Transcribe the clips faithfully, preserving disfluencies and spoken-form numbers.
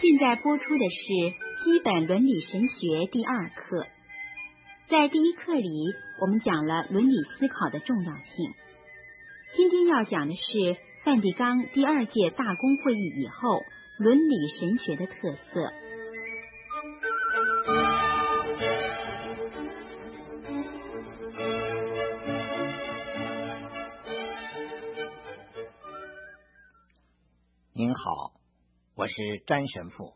现在播出的是基本伦理神学第二课。在第一课里，我们讲了伦理思考的重要性。今天要讲的是梵蒂冈第二届大公会议以后伦理神学的特色。 您好，我是詹神父。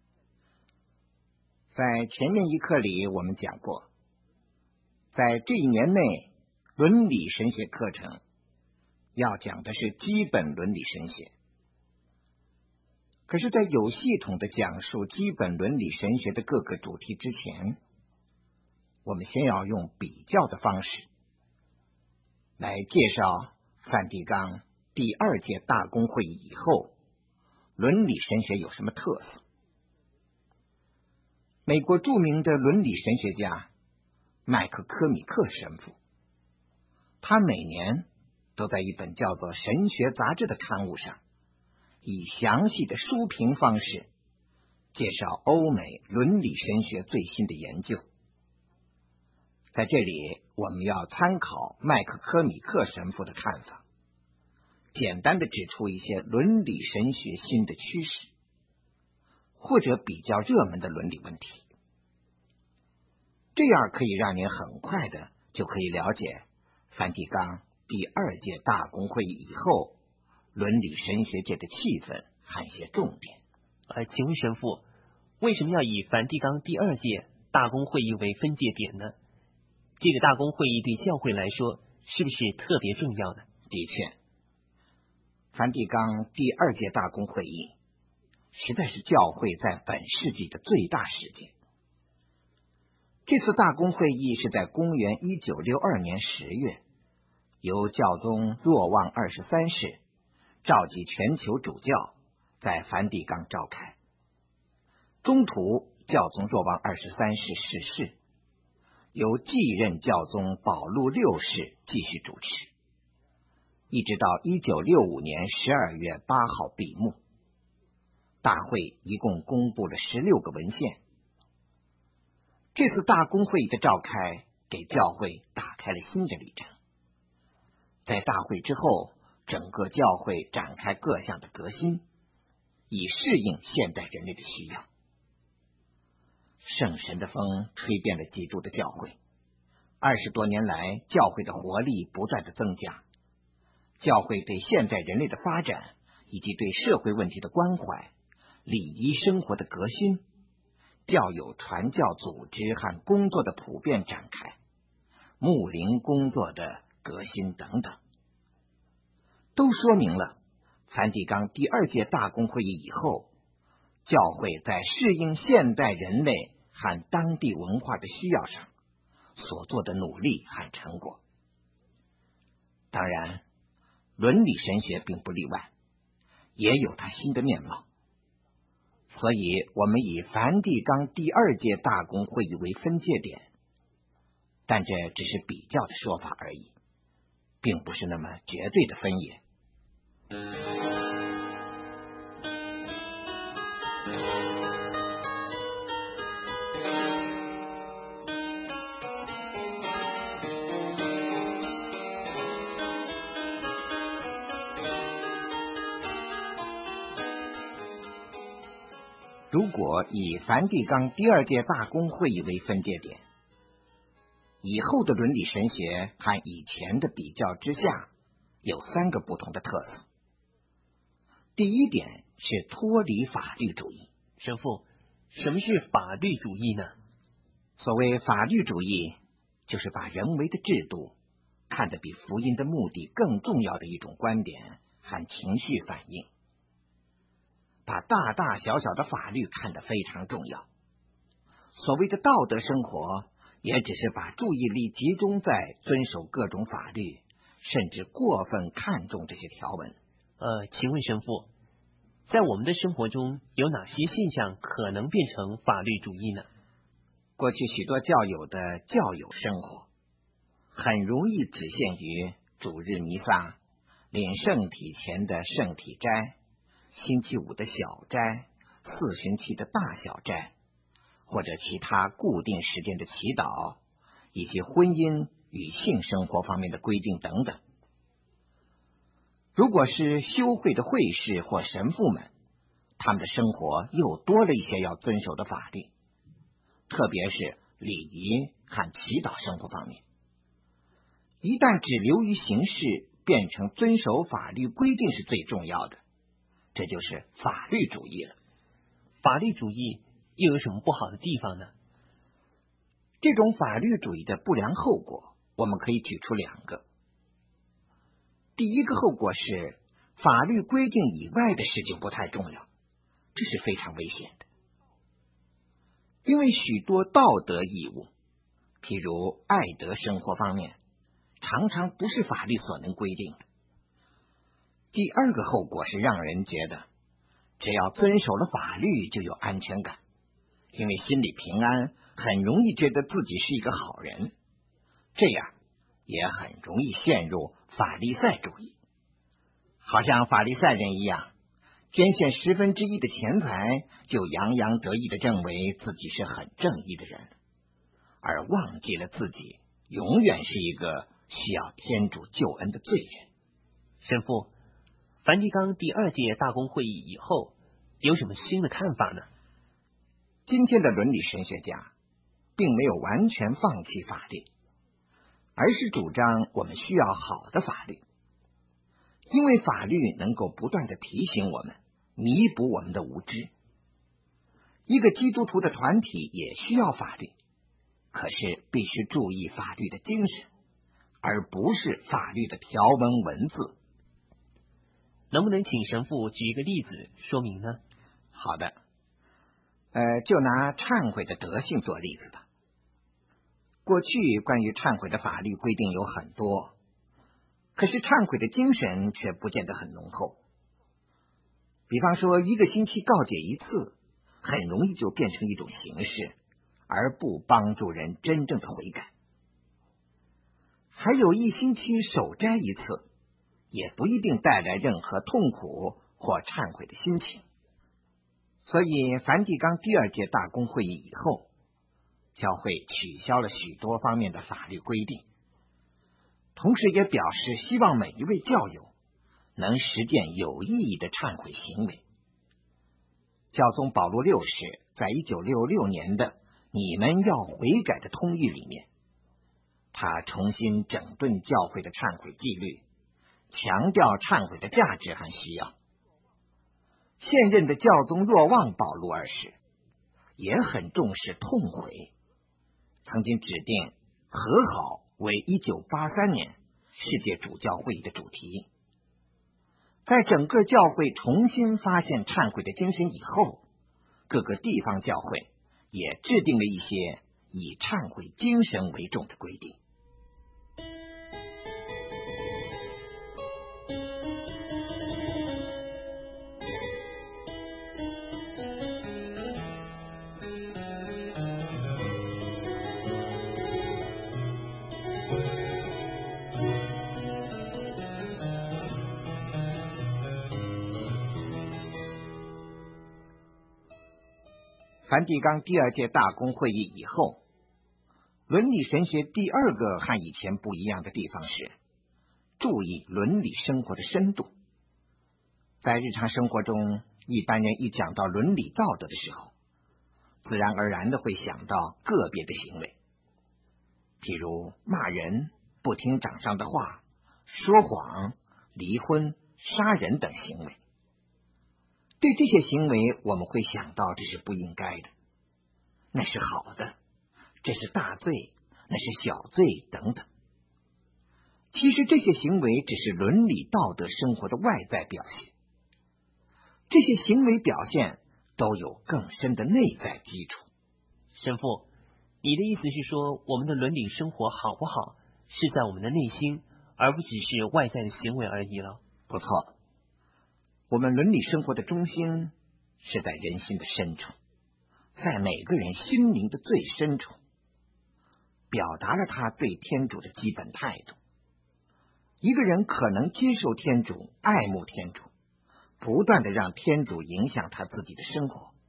在前面一课里，我们讲过，在这一年内，伦理神学课程要讲的是基本伦理神学。可是，在有系统的讲述基本伦理神学的各个主题之前，我们先要用比较的方式来介绍梵蒂冈第二届大公会议以后伦理神学有什么特色。美国著名的伦理神学家麦克科米克神父，他每年都在一本叫做《神学杂志》的刊物上，以详细的书评方式介绍欧美伦理神学最新的研究。在这里，我们要参考麦克科米克神父的看法，简单的指出一些伦理神学新的趋势，或者比较热门的伦理问题。这样可以让您很快的就可以了解梵蒂冈第二届大公会议以后伦理神学界的气氛和一些重点。 呃，请问神父，为什么要以梵蒂冈第二届大公会议为分界点呢？这个大公会议对教会来说是不是特别重要呢？ 的确，梵蒂冈第二届大公会议实在是教会在本世纪的最大事件。这次大公会议是在公元一九六二年十月，由教宗若望二十三世召集全球主教在梵蒂冈召开。中途教宗若望二十三世逝世，由继任教宗保禄六世继续主持，一直到一九六五年十二月八号闭幕。大会一共公布了十六个文献。这次大公会议的召开给教会打开了新的里程。在大会之后，整个教会展开各项的革新，以适应现代人类的需要。圣神的风吹遍了基督的教会，二十多年来，教会的活力不断的增加。教会对现代人类的发展以及对社会问题的关怀，礼仪生活的革新，教友传教组织和工作的普遍展开，牧灵工作的革新等等，都说明了梵蒂冈第二届大公会议以后，教会在适应现代人类和当地文化的需要上所做的努力和成果。当然，伦理神学并不例外，也有它新的面貌。所以我们以梵蒂冈第二届大公会议为分界点，但这只是比较的说法而已，并不是那么绝对的分野。如果以梵蒂冈第二届大公会议为分界点，以后的伦理神学和以前的比较之下，有三个不同的特色。第一点是脱离法律主义。 神父，什么是法律主义呢？ 所谓法律主义，就是把人为的制度看得比福音的目的更重要的一种观点和情绪反应。把大大小小的法律看得非常重要。所谓的道德生活，也只是把注意力集中在遵守各种法律，甚至过分看重这些条文。 呃，请问神父，在我们的生活中有哪些现象可能变成法律主义呢？ 过去许多教友的教友生活，很容易只限于主日弥撒、领圣体前的圣体斋、星期五的小斋、 四旬期的大小斋，或者其他固定时间的祈祷，以及婚姻与性生活方面的规定等等。如果是修会的会士或神父们，他们的生活又多了一些要遵守的法律，特别是礼仪和祈祷生活方面。一旦只流于形式，变成遵守法律规定是最重要的，这就是法律主义了。 法律主义又有什么不好的地方呢？ 这种法律主义的不良后果，我们可以举出两个。第一个后果是，法律规定以外的事情不太重要，这是非常危险的。因为许多道德义务，譬如爱德生活方面，常常不是法律所能规定的。第二个后果是让人觉得，只要遵守了法律就有安全感，因为心里平安，很容易觉得自己是一个好人，这样也很容易陷入法利赛主义，好像法利赛人一样，捐献十分之一的钱财，就洋洋得意地认为自己是很正义的人，而忘记了自己永远是一个需要天主救恩的罪人。 神父，梵蒂冈第二届大公会议以后有什么新的看法呢？ 今天的伦理神学家并没有完全放弃法律，而是主张我们需要好的法律，因为法律能够不断地提醒我们，弥补我们的无知。一个基督徒的团体也需要法律，可是必须注意法律的精神，而不是法律的条文文字。 能不能请神父举一个例子说明呢？ 好的，呃，就拿忏悔的德性做例子吧。过去关于忏悔的法律规定有很多，可是忏悔的精神却不见得很浓厚。比方说，一个星期告解一次，很容易就变成一种形式，而不帮助人真正的悔改。还有一星期守斋一次，也不一定带来任何痛苦或忏悔的心情。所以梵蒂冈第二届大公会议以后，教会取消了许多方面的法律规定，同时也表示希望每一位教友能实践有意义的忏悔行为。教宗保禄六世在一九六六年的你们要悔改的通谕里面，他重新整顿教会的忏悔纪律，强调忏悔的价值和需要。现任的教宗若望保禄二世也很重视痛悔，曾经指定和好为一九八三年世界主教会议的主题。在整个教会重新发现忏悔的精神以后，各个地方教会也制定了一些以忏悔精神为重的规定。梵蒂冈第二届大公会议以后，伦理神学第二个和以前不一样的地方是注意伦理生活的深度。在日常生活中，一般人一讲到伦理道德的时候，自然而然的会想到个别的行为，譬如骂人、不听长上的话、说谎、离婚、杀人等行为。对这些行为，我们会想到这是不应该的，那是好的，这是大罪，那是小罪等等。其实这些行为只是伦理道德生活的外在表现，这些行为表现都有更深的内在基础。 神父，你的意思是说，我们的伦理生活好不好，是在我们的内心，而不只是外在的行为而已了？ 不错，我们伦理生活的中心是在人心的深处，在每个人心灵的最深处，表达了他对天主的基本态度。一个人可能接受天主，爱慕天主，不断的让天主影响他自己的生活，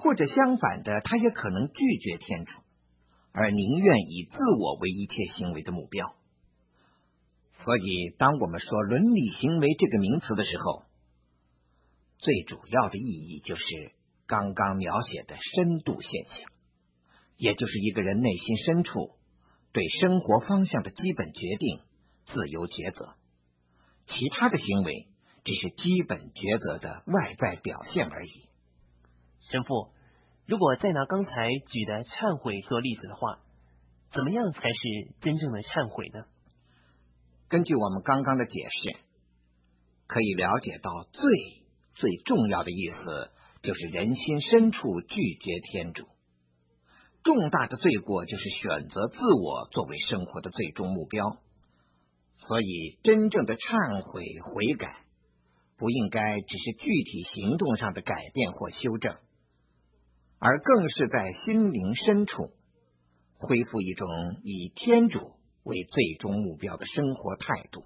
或者相反的，他也可能拒绝天主，而宁愿以自我为一切行为的目标。所以，当我们说伦理行为这个名词的时候，最主要的意义就是刚刚描写的深度现象，也就是一个人内心深处对生活方向的基本决定、自由抉择。其他的行为只是基本抉择的外在表现而已。 神父，如果再拿刚才举的忏悔做例子的话，怎么样才是真正的忏悔呢？ 根据我们刚刚的解释，可以了解到最最重要的意思就是人心深处拒绝天主。重大的罪过就是选择自我作为生活的最终目标。所以真正的忏悔悔改不应该只是具体行动上的改变或修正，而更是在心灵深处恢复一种以天主为最终目标的生活态度。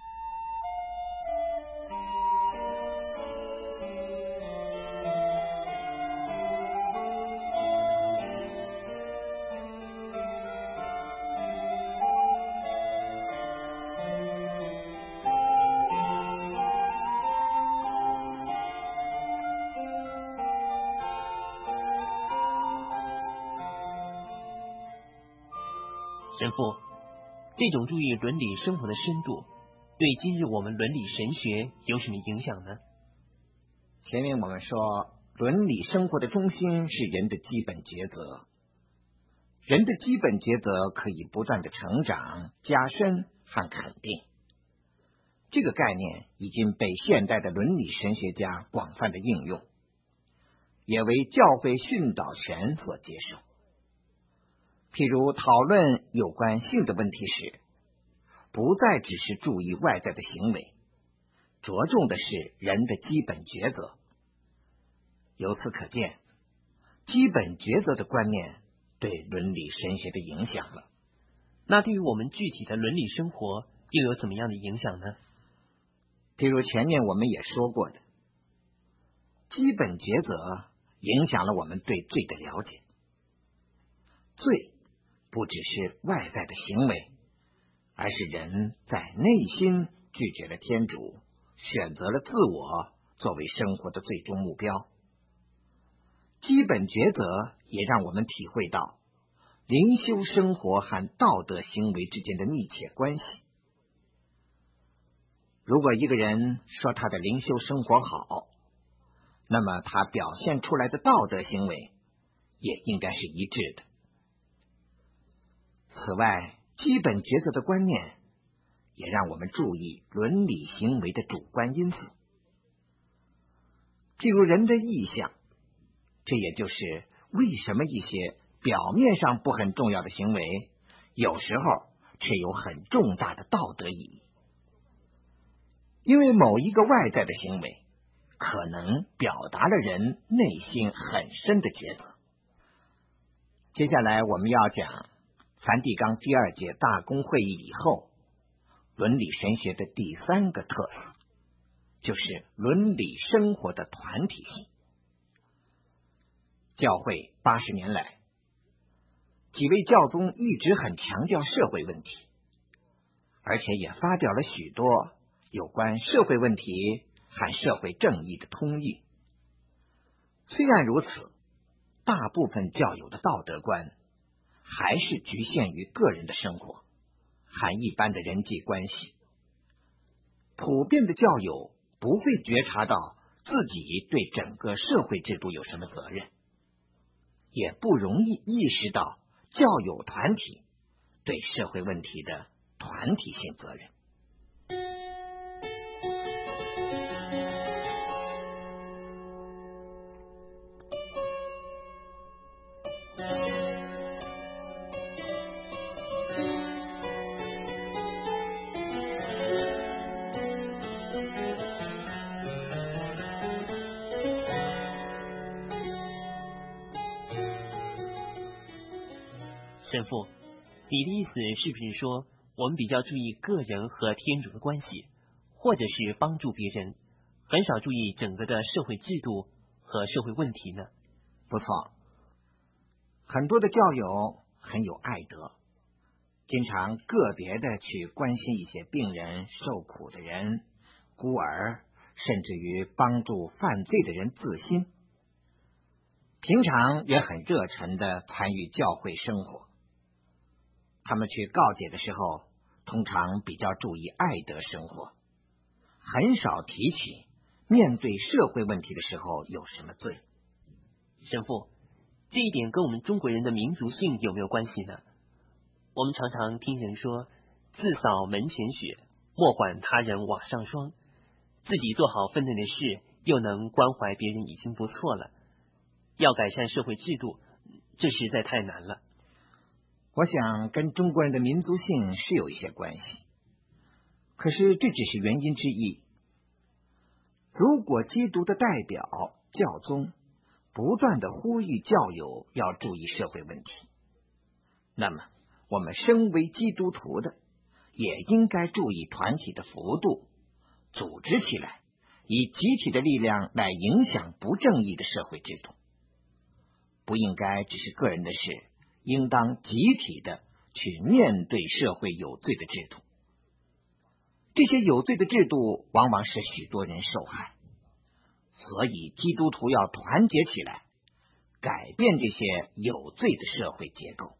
神父，这种注意伦理生活的深度，对今日我们伦理神学有什么影响呢？ 前面我们说，伦理生活的中心是人的基本抉择，人的基本抉择可以不断的成长、加深和肯定。这个概念已经被现代的伦理神学家广泛的应用，也为教会训导权所接受。譬如讨论有关性的问题时，不再只是注意外在的行为，着重的是人的基本抉择。由此可见，基本抉择的观念对伦理神学的影响了。 那对于我们具体的伦理生活又有怎么样的影响呢？ 譬如前面我们也说过的，基本抉择影响了我们对罪的了解。罪不只是外在的行为，而是人在内心拒绝了天主，选择了自我作为生活的最终目标。基本抉择也让我们体会到灵修生活和道德行为之间的密切关系。如果一个人说他的灵修生活好，那么他表现出来的道德行为也应该是一致的。此外，基本抉择的观念也让我们注意伦理行为的主观因素，譬如人的意向，这也就是为什么一些表面上不很重要的行为，有时候却有很重大的道德意义。因为某一个外在的行为可能表达了人内心很深的抉择。接下来我们要讲梵蒂冈第二届大公会议以后，伦理神学的第三个特色，就是伦理生活的团体性。教会八十年来，几位教宗一直很强调社会问题，而且也发表了许多有关社会问题和社会正义的通谕。虽然如此，大部分教友的道德观还是局限于个人的生活和一般的人际关系。普遍的教友不会觉察到自己对整个社会制度有什么责任，也不容易意识到教友团体对社会问题的团体性责任。 神父，你的意思是不是说我们比较注意个人和天主的关系，或者是帮助别人，很少注意整个的社会制度和社会问题呢？ 不错，很多的教友很有爱德，经常个别的去关心一些病人、受苦的人、孤儿，甚至于帮助犯罪的人自新。平常也很热忱的参与教会生活。他们去告解的时候，通常比较注意爱德生活，很少提起面对社会问题的时候有什么罪。 神父，这一点跟我们中国人的民族性有没有关系呢？我们常常听人说，自扫门前雪，莫管他人瓦上霜，自己做好分内的事，又能关怀别人已经不错了。要改善社会制度，这实在太难了。 我想跟中国人的民族性是有一些关系，可是这只是原因之一。如果基督的代表教宗不断的呼吁教友要注意社会问题，那么我们身为基督徒的也应该注意团体的幅度，组织起来，以集体的力量来影响不正义的社会制度。不应该只是个人的事，应当集体的去面对社会有罪的制度。这些有罪的制度往往使许多人受害，所以基督徒要团结起来，改变这些有罪的社会结构。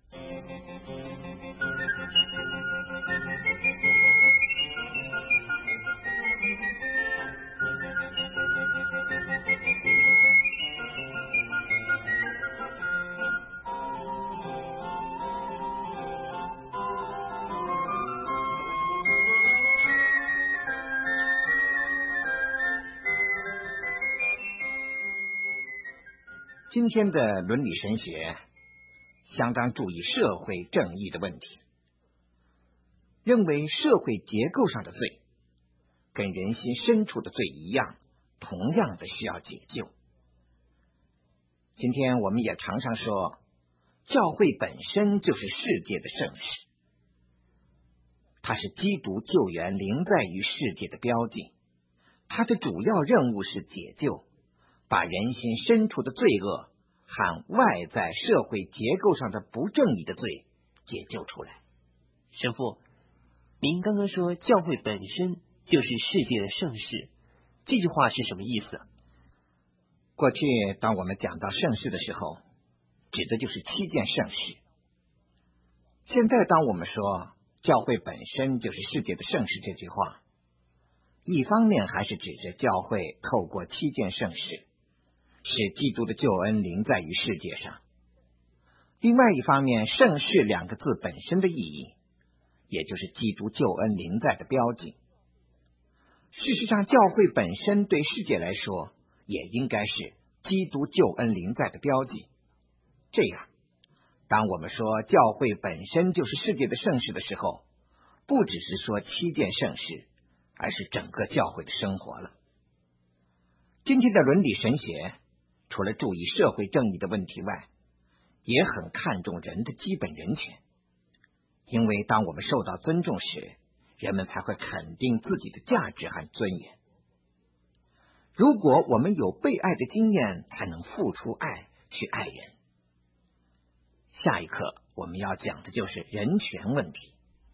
今天的伦理神学相当注意社会正义的问题，认为社会结构上的罪跟人心深处的罪一样，同样的需要解救。今天我们也常常说，教会本身就是世界的圣事，它是基督救援临在于世界的标记，它的主要任务是解救，把人心深处的罪恶和外在社会结构上的不正义的罪解救出来。 神父，您刚刚说教会本身就是世界的圣事，这句话是什么意思？ 过去当我们讲到圣事的时候，指的就是七件圣事。现在当我们说教会本身就是世界的圣事这句话，一方面还是指着教会透过七件圣事使基督的救恩临在于世界上，另外一方面，圣事两个字本身的意义，也就是基督救恩临在的标记。事实上，教会本身对世界来说也应该是基督救恩临在的标记。这样，当我们说教会本身就是世界的圣事的时候，不只是说七件圣事，而是整个教会的生活了。今天的伦理神学除了注意社会正义的问题外，也很看重人的基本人权，因为当我们受到尊重时，人们才会肯定自己的价值和尊严。如果我们有被爱的经验，才能付出爱去爱人。下一课我们要讲的就是人权问题。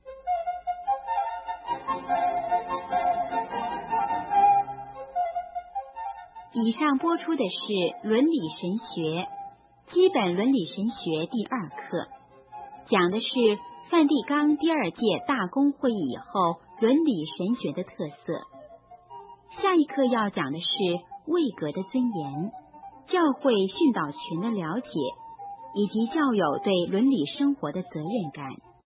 以上播出的是伦理神学基本伦理神学第二课，讲的是梵蒂冈第二届大公会议以后伦理神学的特色。下一课要讲的是位格的尊严、教会训导权的了解，以及教友对伦理生活的责任感。